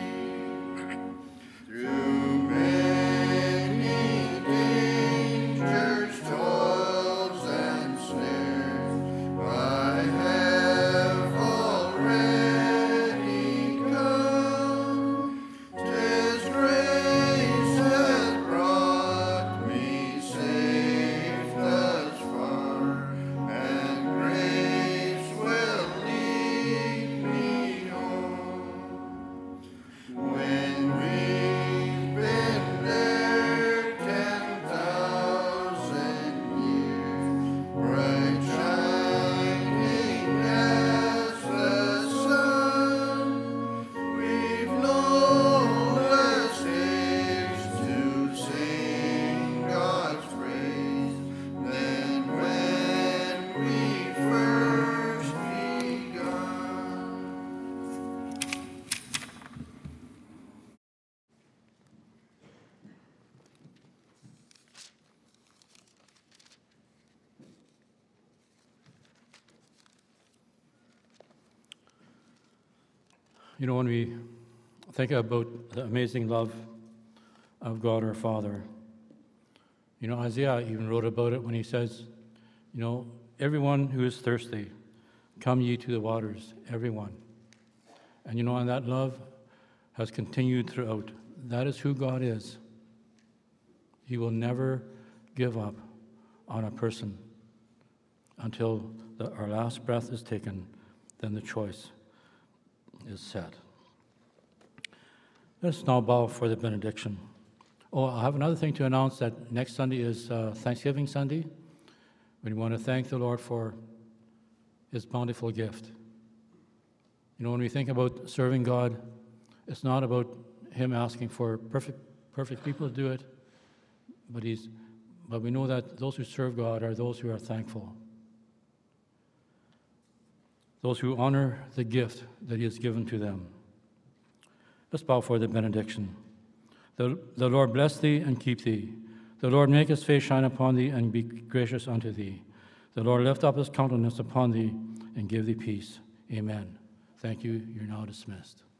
Through many dangers, toils, and snares, I have already come. 'Tis grace hath brought me safe thus far, and grace will lead me home. When we've been there ten thousand years, bright shining as the sun, we've no less haste to sing God's praise than when we first begun. You know, when we think about the amazing love of God our Father, you know, Isaiah even wrote about it when he says, you know, everyone who is thirsty, come ye to the waters, everyone. And you know, and that love has continued throughout. That is who God is. He will never give up on a person until the, our last breath is taken, then the choice is set. Let's now bow for the benediction. Oh, I have another thing to announce, that next Sunday is uh, Thanksgiving Sunday. We want to thank the Lord for his bountiful gift. You know, when we think about serving God, it's not about him asking for perfect perfect people to do it, but he's but we know that those who serve God are those who are thankful, those who honor the gift that he has given to them. Let's bow for the benediction. The, the Lord bless thee and keep thee. The Lord make his face shine upon thee and be gracious unto thee. The Lord lift up his countenance upon thee and give thee peace. Amen. Thank you. You're now dismissed.